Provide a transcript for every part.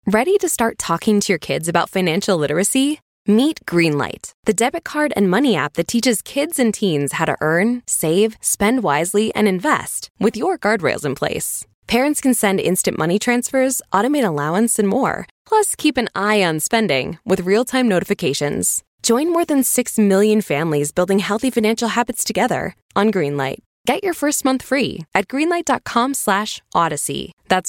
Ready to start talking to your kids about financial literacy? Meet Greenlight, the debit card and money app that teaches kids and teens how to earn, save, spend wisely, and invest with your guardrails in place. Parents can send instant money transfers, automate allowance, and more. Plus, keep an eye on spending with real-time notifications. Join more than 6 million families building healthy financial habits together on Greenlight. Get your first month free at greenlight.com/Odyssey. That's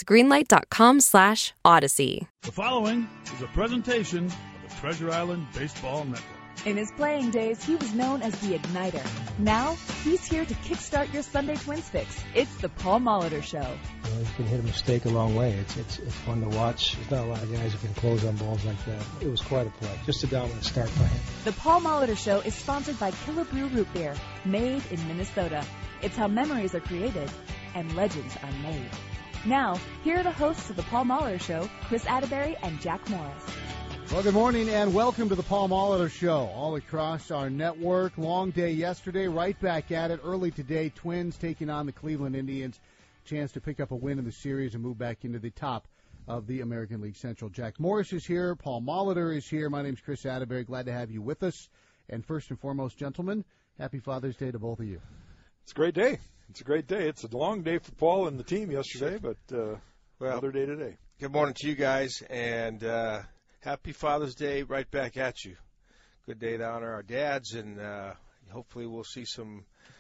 greenlight.com/Odyssey. The following is a presentation of the Treasure Island Baseball Network. In his playing days, he was known as the Igniter. Now, he's here to kickstart your Sunday Twins fix. It's the Paul Molitor Show. You can hit a mistake a long way. It's fun to watch. There's not a lot of guys who can close on balls like that. It was quite a play. Just a dominant start by him. The Paul Molitor Show is sponsored by Killebrew Root Beer, made in Minnesota. It's how memories are created and legends are made. Now, here are the hosts of the Paul Molitor Show, Chris Atterbury and Jack Morris. Well, good morning and welcome to the Paul Molitor Show. All across our network. Long day yesterday, right back at it. Early today, Twins taking on the Cleveland Indians. Chance to pick up a win in the series and move back into the top of the American League Central. Jack Morris is here. Paul Molitor is here. My name's Chris Atterbury. Glad to have you with us. And first and foremost, gentlemen, happy Father's Day to both of you. It's a great day. It's a great day. It's a long day for Paul and the team yesterday, but another day today. Good morning to you guys, and happy Father's Day right back at you. Good day to honor our dads, and hopefully we'll see some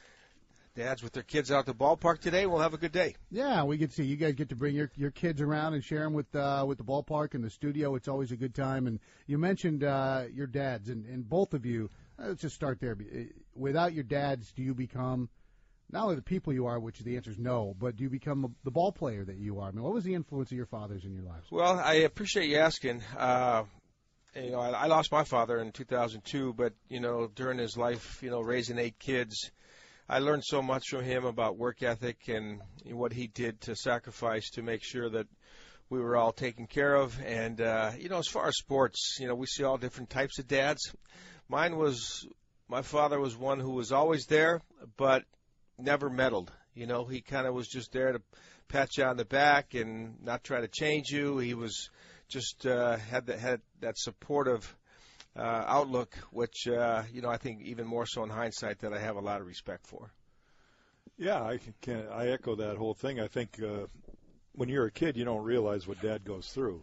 dads with their kids out at the ballpark today. We'll have a good day. Yeah, we get to see you guys get to bring your kids around and share them with the ballpark and the studio. It's always a good time. And you mentioned your dads, and both of you. Let's just start there. Without your dads, do you become not only the people you are, which the answer is no, but do you become the ball player that you are? I mean, what was the influence of your fathers in your lives? Well, I appreciate you asking. I lost my father in 2002, but, during his life, raising 8 kids, I learned so much from him about work ethic and what he did to sacrifice to make sure that we were all taken care of. And, as far as sports, we see all different types of dads. My father was one who was always there, but never meddled. He kind of was just there to pat you on the back and not try to change you. He was just had that supportive outlook, which I think even more so in hindsight that I have a lot of respect for. Yeah, I echo that whole thing. I think when you're a kid, you don't realize what Dad goes through.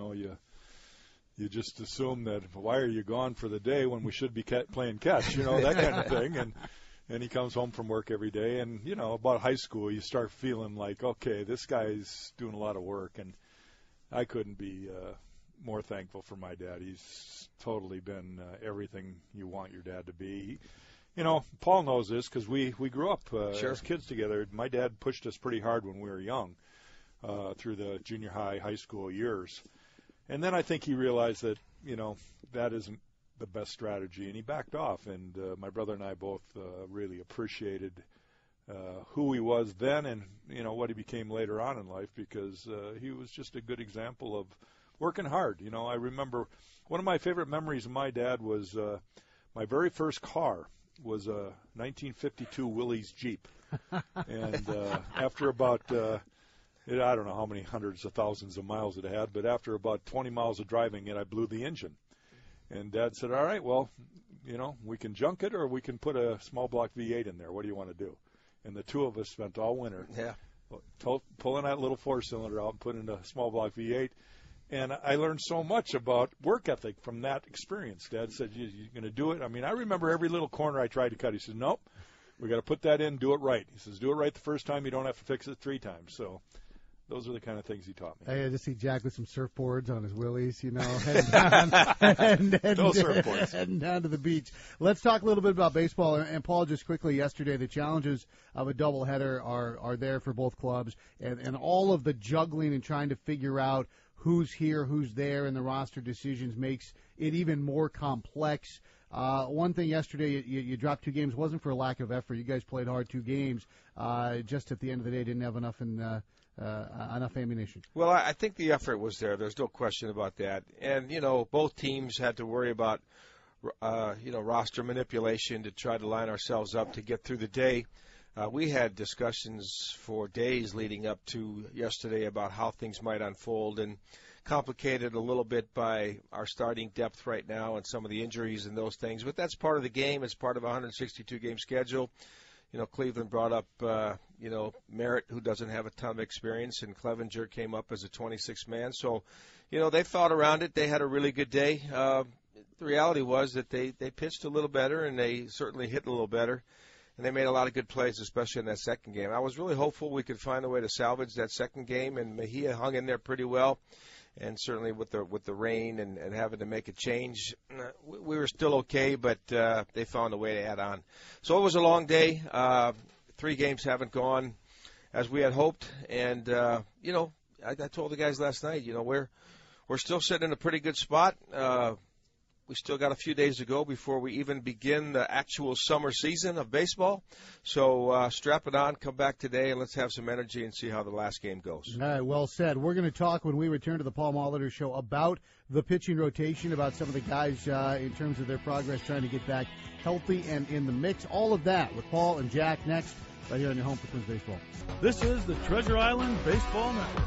You just assume that why are you gone for the day when we should be playing catch? That kind of thing. And he comes home from work every day, and, about high school, you start feeling like, okay, this guy's doing a lot of work, and I couldn't be more thankful for my dad. He's totally been everything you want your dad to be. Paul knows this because we grew up as kids together. My dad pushed us pretty hard when we were young through the junior high school years. And then I think he realized that, that isn't the best strategy, and he backed off. And my brother and I both really appreciated who he was then and what he became later on in life, because he was just a good example of working hard. I remember one of my favorite memories of my dad was my very first car was a 1952 Willys Jeep, and after about I don't know how many hundreds of thousands of miles it had, but after about 20 miles of driving it, I blew the engine. And Dad said, all right, well, we can junk it or we can put a small block V8 in there. What do you want to do? And the two of us spent all winter pulling that little 4-cylinder out and putting in a small block V8. And I learned so much about work ethic from that experience. Dad said, you're going to do it? I mean, I remember every little corner I tried to cut. He said, nope, we got to put that in, do it right. He says, do it right the first time. You don't have to fix it 3 times. So those are the kind of things he taught me. I just see Jack with some surfboards on his Willys, heading down to the beach. Let's talk a little bit about baseball. And Paul, just quickly, yesterday, the challenges of a doubleheader are there for both clubs, and all of the juggling and trying to figure out who's here, who's there, and the roster decisions makes it even more complex. One thing yesterday, you dropped 2 games. It wasn't for a lack of effort. You guys played hard 2 games. Just at the end of the day, didn't have enough ammunition. Well, I think the effort was there. There's no question about that. And, both teams had to worry about, roster manipulation to try to line ourselves up to get through the day. We had discussions for days leading up to yesterday about how things might unfold. And complicated a little bit by our starting depth right now and some of the injuries and those things. But that's part of the game. It's part of a 162-game schedule. Cleveland brought up, Merritt, who doesn't have a ton of experience, and Clevenger came up as a 26th man. So, they thought around it. They had a really good day. The reality was that they pitched a little better, and they certainly hit a little better. And they made a lot of good plays, especially in that second game. I was really hopeful we could find a way to salvage that second game, and Mejia hung in there pretty well. And certainly with the rain and having to make a change, we were still okay, but they found a way to add on. So it was a long day. 3 games haven't gone as we had hoped. And, I told the guys last night, we're still sitting in a pretty good spot. We still got a few days to go before we even begin the actual summer season of baseball. So strap it on, come back today, and let's have some energy and see how the last game goes. All right, well said. We're going to talk when we return to the Paul Molitor Show about the pitching rotation, about some of the guys in terms of their progress trying to get back healthy and in the mix. All of that with Paul and Jack next, right here on your home for Twins Baseball. This is the Treasure Island Baseball Network.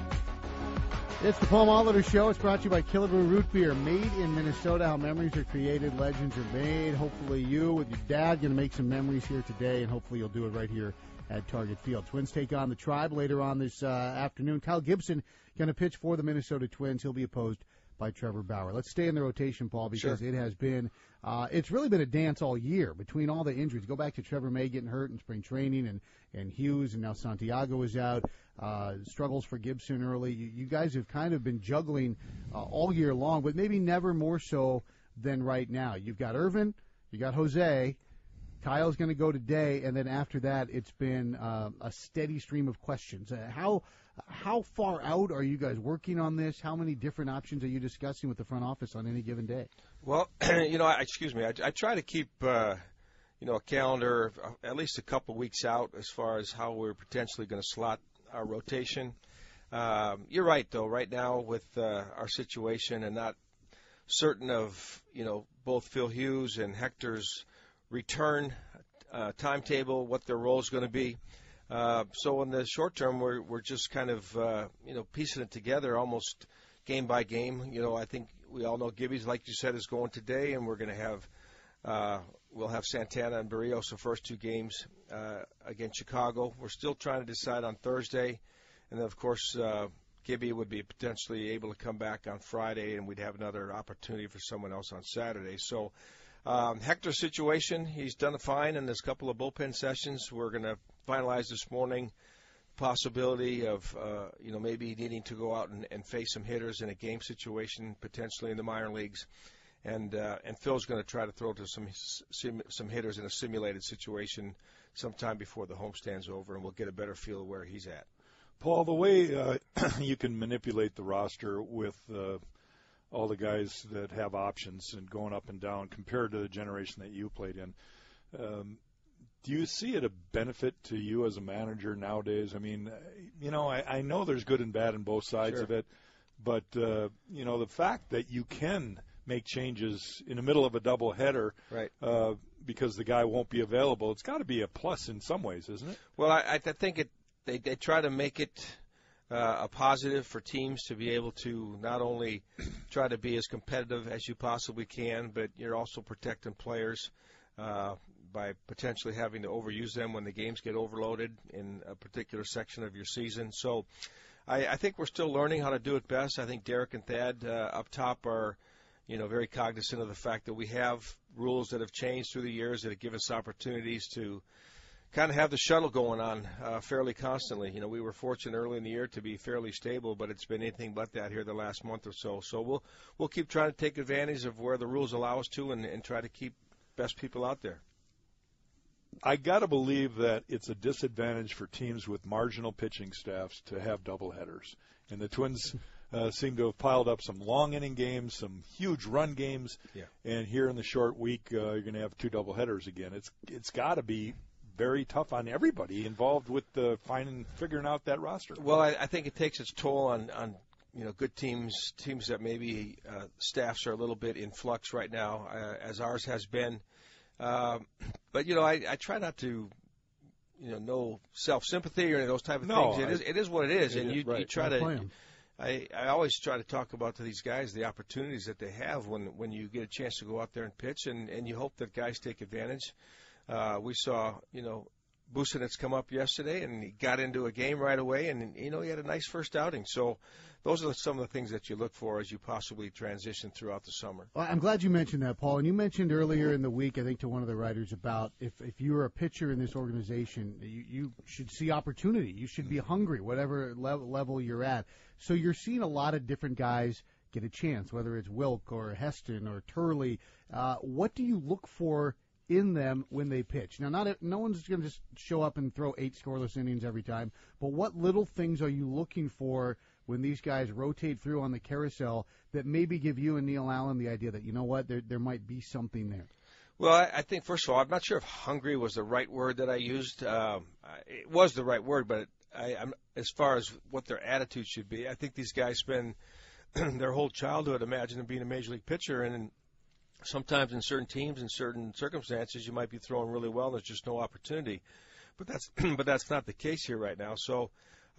It's the Paul Molitor Show. It's brought to you by Killebrew Root Beer, made in Minnesota. How memories are created, legends are made. Hopefully you, with your dad, going to make some memories here today, and hopefully you'll do it right here at Target Field. Twins take on the Tribe later on this afternoon. Kyle Gibson going to pitch for the Minnesota Twins. He'll be opposed by Trevor Bauer. Let's stay in the rotation, Paul, because It has been it's really been a dance all year between all the injuries. Go back to Trevor May getting hurt in spring training, and Hughes, and now Santiago is out. Struggles for Gibson early. You guys have kind of been juggling all year long, but maybe never more so than right now. You've got Irvin, you got Jose, Kyle's going to go today, and then after that it's been a steady stream of questions. How far out are you guys working on this? How many different options are you discussing with the front office on any given day? Well, I try to keep a calendar at least a couple weeks out as far as how we're potentially going to slot our rotation. You're right, though. Right now, with our situation and not certain of both Phil Hughes and Hector's return timetable, what their role is going to be. So in the short term, we're just kind of piecing it together almost game by game. I think we all know Gibby's, like you said, is going today, and we're going to have we'll have Santana and Barrios the first 2 games against Chicago. We're still trying to decide on Thursday. And then, of course, Gibby would be potentially able to come back on Friday, and we'd have another opportunity for someone else on Saturday. So Hector's situation, he's done fine in this couple of bullpen sessions. We're going to finalize this morning the possibility of, maybe needing to go out and face some hitters in a game situation, potentially in the minor leagues. And Phil's going to try to throw to some hitters in a simulated situation sometime before the homestand's over, and we'll get a better feel of where he's at. Paul, the way you can manipulate the roster with all the guys that have options and going up and down compared to the generation that you played in, do you see it a benefit to you as a manager nowadays? I mean, I know there's good and bad on both sides of it, but, the fact that you can make changes in the middle of a doubleheader, right? Because the guy won't be available. It's got to be a plus in some ways, isn't it? Well, I think they try to make it a positive for teams to be able to not only try to be as competitive as you possibly can, but you're also protecting players by potentially having to overuse them when the games get overloaded in a particular section of your season. So I think we're still learning how to do it best. I think Derek and Thad up top are very cognizant of the fact that we have rules that have changed through the years that give us opportunities to kind of have the shuttle going on fairly constantly. We were fortunate early in the year to be fairly stable, but it's been anything but that here the last month or so. So we'll keep trying to take advantage of where the rules allow us to and try to keep best people out there. I got to believe that it's a disadvantage for teams with marginal pitching staffs to have doubleheaders. And the Twins seem to have piled up some long inning games, some huge run games, and here in the short week you're going to have 2 doubleheaders again. It's got to be very tough on everybody involved with figuring out that roster. Well, I think it takes its toll on good teams that maybe staffs are a little bit in flux right now, as ours has been. But I try not to no self-sympathy or any of those type of things. It is what it is, and you try to I always try to talk about to these guys the opportunities that they have when you get a chance to go out there and pitch, and you hope that guys take advantage. We saw, Busenitz come up yesterday, and he got into a game right away, and, he had a nice first outing. So those are some of the things that you look for as you possibly transition throughout the summer. Well, I'm glad you mentioned that, Paul. And you mentioned earlier in the week, I think, to one of the writers about if you were a pitcher in this organization, you should see opportunity. You should be hungry, whatever level you're at. So you're seeing a lot of different guys get a chance, whether it's Wilk or Heston or Turley. What do you look for in them when they pitch? Now, no one's going to just show up and throw 8 scoreless innings every time, but what little things are you looking for when these guys rotate through on the carousel that maybe give you and Neil Allen the idea that, you know what, there might be something there? Well, I think, first of all, I'm not sure if hungry was the right word that I used. It was the right word, but I'm as far as what their attitude should be, I think these guys spend their whole childhood imagining being a major league pitcher, and sometimes in certain teams, in certain circumstances, you might be throwing really well and there's just no opportunity. But that's not the case here right now. So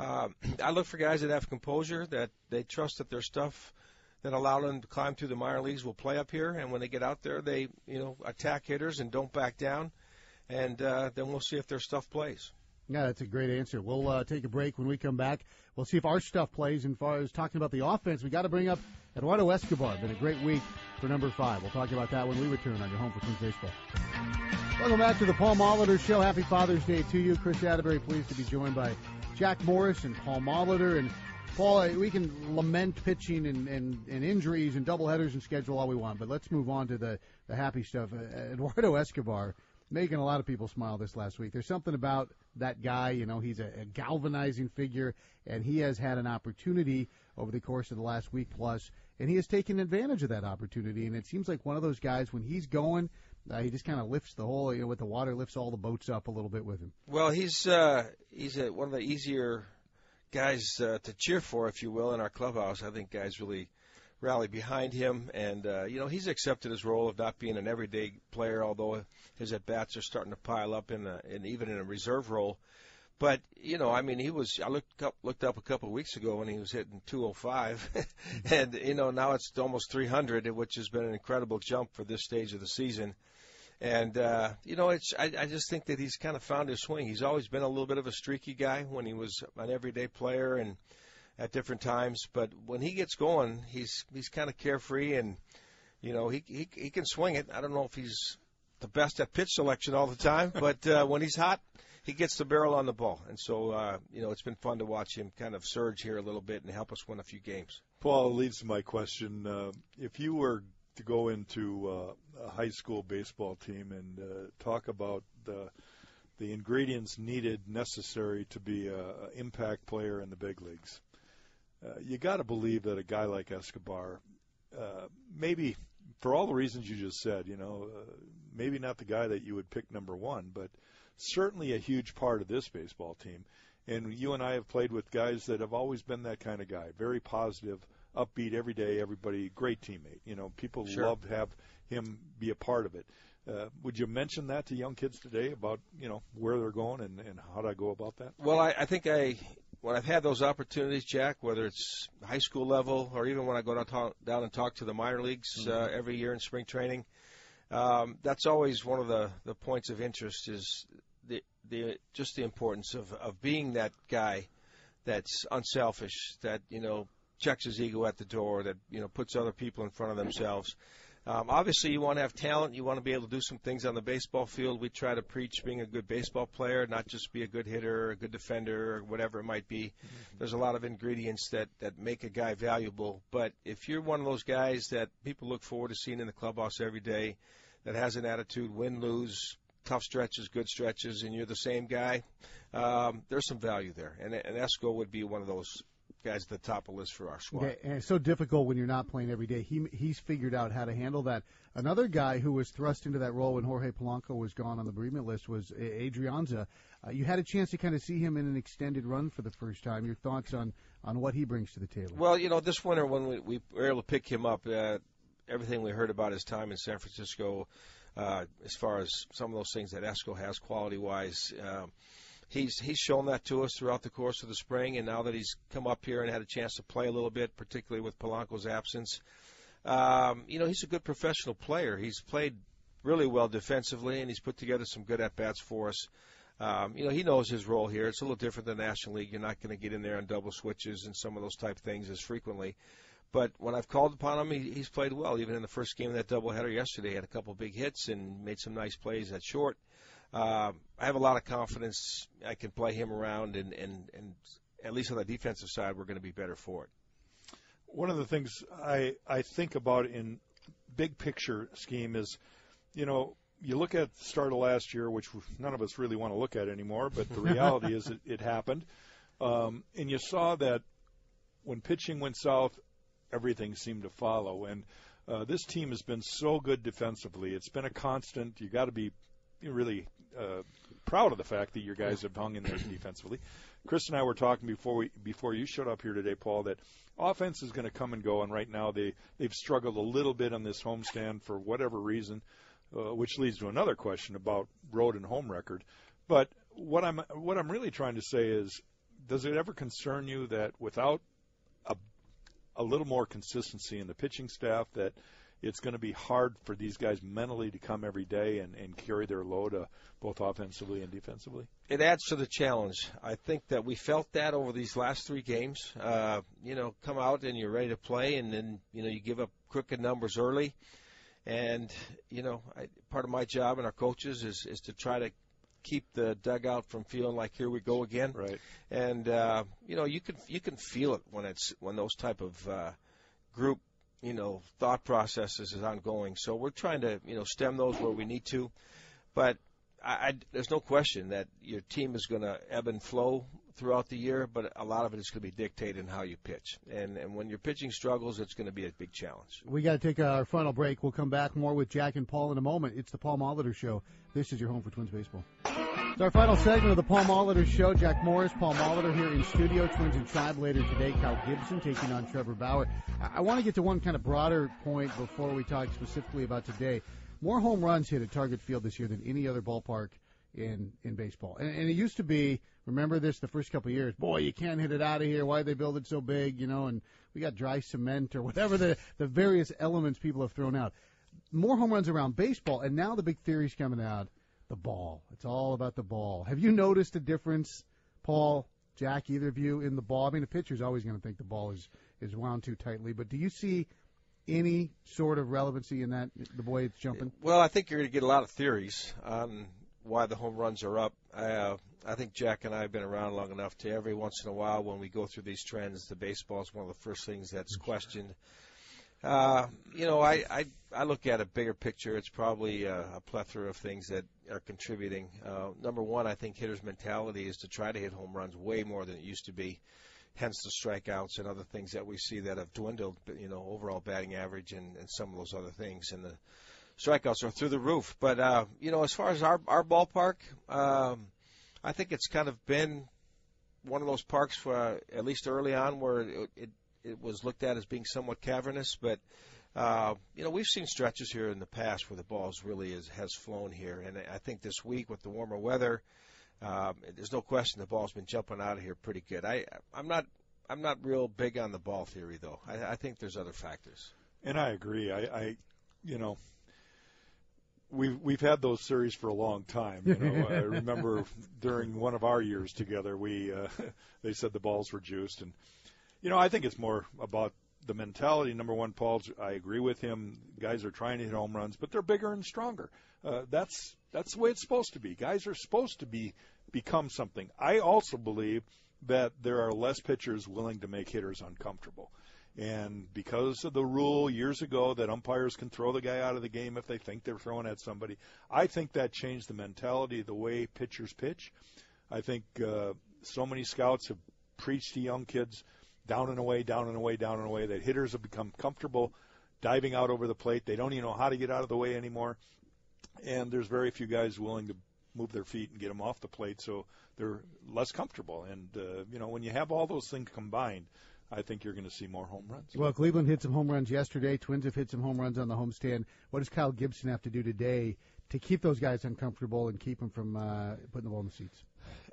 I look for guys that have composure, that they trust that their stuff that allowed them to climb through the minor leagues will play up here. And when they get out there, they attack hitters and don't back down. And then we'll see if their stuff plays. Yeah, that's a great answer. We'll take a break. When we come back, we'll see if our stuff plays. And as far as talking about the offense, we got to bring up Eduardo Escobar. Been a great week for number 5. We'll talk about that when we return on your home for Twins Baseball. Welcome back to the Paul Molitor Show. Happy Father's Day to you. Chris Atterbury, pleased to be joined by Jack Morris and Paul Molitor. And Paul, we can lament pitching and injuries and doubleheaders and schedule all we want, but let's move on to the happy stuff. Eduardo Escobar making a lot of people smile this last week. There's something about that guy, he's a galvanizing figure, and he has had an opportunity over the course of the last week plus, and he has taken advantage of that opportunity. And it seems like one of those guys, when he's going, he just kind of lifts the whole, with the water, lifts all the boats up a little bit with him. Well, he's one of the easier guys to cheer for, if you will, in our clubhouse. I think guys really rally behind him, and he's accepted his role of not being an everyday player, although his at bats are starting to pile up even in a reserve role. But he was. I looked up a couple of weeks ago when he was hitting 205, and now it's almost 300, which has been an incredible jump for this stage of the season. And I just think that he's kind of found his swing. He's always been a little bit of a streaky guy when he was an everyday player and at different times, but when he gets going, he's kind of carefree, and he can swing it. I don't know if he's the best at pitch selection all the time, but when he's hot, he gets the barrel on the ball, and so it's been fun to watch him kind of surge here a little bit and help us win a few games. Paul, it leads to my question: if you were to go into a high school baseball team and talk about the ingredients necessary to be an impact player in the big leagues. You got to believe that a guy like Escobar, maybe for all the reasons you just said, maybe not the guy that you would pick number 1, but certainly a huge part of this baseball team. And you and I have played with guys that have always been that kind of guy, very positive, upbeat every day, everybody, great teammate. People Sure. love to have him be a part of it. Would you mention that to young kids today about, where they're going and how to go about that? Well, I think when I've had those opportunities, Jack, whether it's high school level or even when I go down and talk to the minor leagues every year in spring training, that's always one of the points of interest is just the importance of being that guy that's unselfish, that checks his ego at the door, that puts other people in front of themselves. Obviously, you want to have talent. You want to be able to do some things on the baseball field. We try to preach being a good baseball player, not just be a good hitter or a good defender or whatever it might be. There's a lot of ingredients that make a guy valuable. But if you're one of those guys that people look forward to seeing in the clubhouse every day, that has an attitude, win, lose, tough stretches, good stretches, and you're the same guy, there's some value there. And Esco would be one of those guys at the top of the list for our squad. Okay, and it's so difficult when you're not playing every day. He's figured out how to handle that. Another guy who was thrust into that role when Jorge Polanco was gone on the bereavement list was Adrianza. You had a chance to kind of see him in an extended run for the first time. Your thoughts on what he brings to the table? Well, this winter when we were able to pick him up, everything we heard about his time in San Francisco, as far as some of those things that Esco has quality-wise, he's shown that to us throughout the course of the spring, and now that he's come up here and had a chance to play a little bit, particularly with Polanco's absence, he's a good professional player. He's played really well defensively, and he's put together some good at-bats for us. He knows his role here. It's a little different than the National League. You're not going to get in there on double switches and some of those type things as frequently. But when I've called upon him, he's played well. Even in the first game of that doubleheader yesterday, he had a couple big hits and made some nice plays at short. I have a lot of confidence I can play him around, and at least on the defensive side, we're going to be better for it. One of the things I think about in big picture scheme is, you look at the start of last year, which none of us really want to look at anymore, but the reality is it happened. And you saw that when pitching went south, everything seemed to follow. And this team has been so good defensively. It's been a constant. You got to be really proud of the fact that your guys have hung in there defensively. Chris and I were talking before you showed up here today, Paul, that offense is going to come and go, and right now they've struggled a little bit on this homestand for whatever reason, which leads to another question about road and home record. But what I'm really trying to say is, does it ever concern you that without a little more consistency in the pitching staff, that it's going to be hard for these guys mentally to come every day and carry their load both offensively and defensively? It adds to the challenge. I think that we felt that over these last 3 games. Come out and you're ready to play, and then, you give up crooked numbers early. And, part of my job and our coaches is to try to keep the dugout from feeling like here we go again. Right. And, you can feel it when those type of group thought processes is ongoing. So we're trying to, stem those where we need to. But there's no question that your team is going to ebb and flow throughout the year, but a lot of it is going to be dictated in how you pitch. And when your pitching struggles, it's going to be a big challenge. We got to take our final break. We'll come back more with Jack and Paul in a moment. It's the Paul Molitor Show. This is your home for Twins baseball. It's our final segment of the Paul Molitor Show. Jack Morris, Paul Molitor here in studio. Twins and Tribe later today. Kyle Gibson taking on Trevor Bauer. I want to get to one kind of broader point before we talk specifically about today. More home runs hit at Target Field this year than any other ballpark in baseball. And it used to be, remember this, the first couple of years, boy, you can't hit it out of here. Why'd they build it so big? And we got dry cement or whatever the various elements people have thrown out. More home runs around baseball, and now the big theory's coming out, the ball. It's all about the ball. Have you noticed a difference, Paul, Jack, either of you, in the ball? I mean, the pitcher's always going to think the ball is wound too tightly, but do you see any sort of relevancy in that, the way it's jumping? Well, I think you're going to get a lot of theories on why the home runs are up. I think Jack and I have been around long enough to every once in a while when we go through these trends, the baseball is one of the first things that's questioned. I look at a bigger picture. It's probably a plethora of things that are contributing. Number one, I think hitters' mentality is to try to hit home runs way more than it used to be, hence the strikeouts and other things that we see that have dwindled, overall batting average and some of those other things. And the strikeouts are through the roof. But, as far as our ballpark, I think it's kind of been one of those parks for at least early on where it was looked at as being somewhat cavernous. But, we've seen stretches here in the past where the ball really has flown here. And I think this week with the warmer weather, there's no question the ball's been jumping out of here pretty good. I'm not real big on the ball theory, though. I think there's other factors. And I agree. We've had those series for a long time. I remember during one of our years together, they said the balls were juiced, and I think it's more about the mentality. Number one, I agree with him. Guys are trying to hit home runs, but they're bigger and stronger. That's the way it's supposed to be. Guys are supposed to become something. I also believe that there are less pitchers willing to make hitters uncomfortable. And because of the rule years ago that umpires can throw the guy out of the game if they think they're throwing at somebody, I think that changed the mentality of the way pitchers pitch. I think so many scouts have preached to young kids down and away, down and away, down and away, that hitters have become comfortable diving out over the plate. They don't even know how to get out of the way anymore. And there's very few guys willing to move their feet and get them off the plate, so they're less comfortable. And, when you have all those things combined, I think you're going to see more home runs. Well, Cleveland hit some home runs yesterday. Twins have hit some home runs on the homestand. What does Kyle Gibson have to do today to keep those guys uncomfortable and keep them from putting the ball in the seats?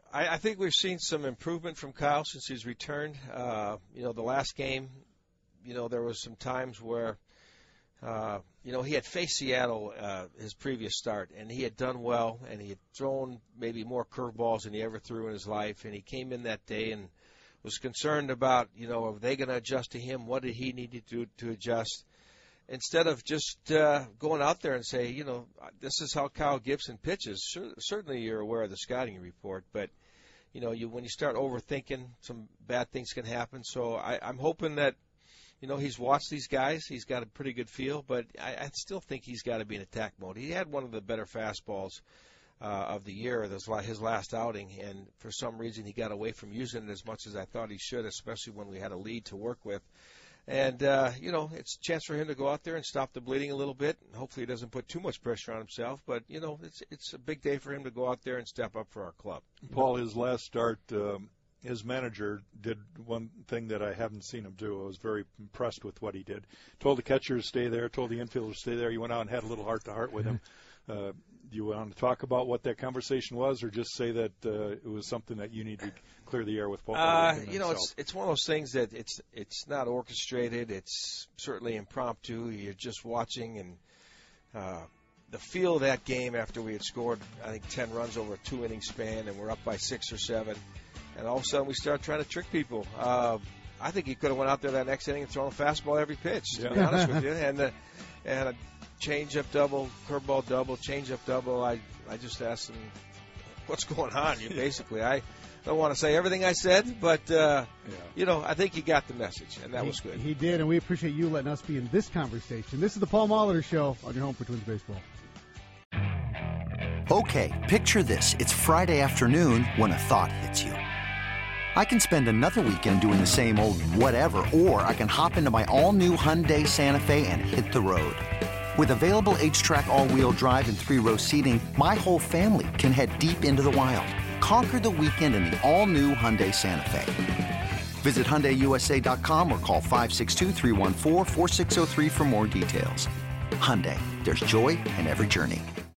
I think we've seen some improvement from Kyle since he's returned. The last game, there was some times where, he had faced Seattle his previous start, and he had done well, and he had thrown maybe more curveballs than he ever threw in his life, and he came in that day and was concerned about, are they going to adjust to him? What did he need to do to adjust? Instead of just going out there and say, this is how Kyle Gibson pitches. Certainly you're aware of the scouting report, but, when you start overthinking, some bad things can happen. So I'm hoping that, he's watched these guys. He's got a pretty good feel, but I still think he's got to be in attack mode. He had one of the better fastballs of the year, his last outing, and for some reason he got away from using it as much as I thought he should, especially when we had a lead to work with. And, it's a chance for him to go out there and stop the bleeding a little bit. Hopefully he doesn't put too much pressure on himself. But, it's a big day for him to go out there and step up for our club. Paul, his last start, his manager did one thing that I haven't seen him do. I was very impressed with what he did. Told the catcher to stay there, told the infielder to stay there. He went out and had a little heart-to-heart with him. Do you want to talk about what that conversation was, or just say that it was something that you need to clear the air with Paul? It's one of those things that it's not orchestrated. It's certainly impromptu. You're just watching, and the feel of that game after we had scored, I think, 10 runs over a 2-inning span, and we're up by 6 or 7, and all of a sudden we start trying to trick people. I think he could have went out there that next inning and thrown a fastball every pitch, to be honest with you, and a change-up double, curveball double, change-up double. I just asked him, what's going on? Basically, I don't want to say everything I said, but, I think he got the message, and that was good. He did, and we appreciate you letting us be in this conversation. This is the Paul Molitor Show on your home for Twins Baseball. Okay, picture this. It's Friday afternoon when a thought hits you. I can spend another weekend doing the same old whatever, or I can hop into my all-new Hyundai Santa Fe and hit the road. With available H-Track all-wheel drive and 3-row seating, my whole family can head deep into the wild. Conquer the weekend in the all-new Hyundai Santa Fe. Visit HyundaiUSA.com or call 562-314-4603 for more details. Hyundai, there's joy in every journey.